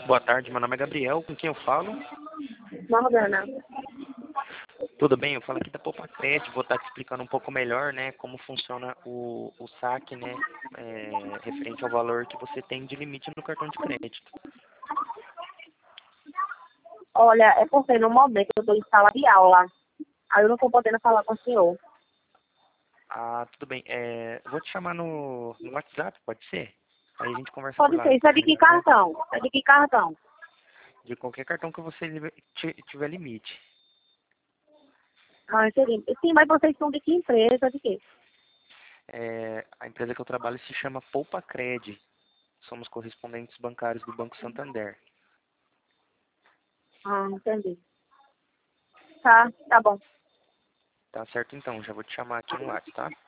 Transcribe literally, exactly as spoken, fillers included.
Boa tarde, meu nome é Gabriel, com quem eu falo? Morgana. Tudo bem? Eu falo aqui da Poupa Crédito, vou estar te explicando um pouco melhor, né, como funciona o, o saque, né, é, referente ao valor que você tem de limite no cartão de crédito. Olha, é porque no momento eu estou em sala de aula. Aí eu não estou podendo falar com o senhor. Ah, tudo bem. É, eu vou te chamar no, no WhatsApp, pode ser? Aí a gente conversa por Pode lá. ser. Isso é de que Beleza? cartão? É de que cartão? De qualquer cartão que você li- ti- tiver limite. Ah, entendi. Sim, mas vocês são de que empresa? De quê? É, a empresa que eu trabalho se chama Poupa Cred. Somos correspondentes bancários do Banco Santander. Ah, entendi. Tá, tá bom. Tá certo então, já vou te chamar aqui no WhatsApp, tá?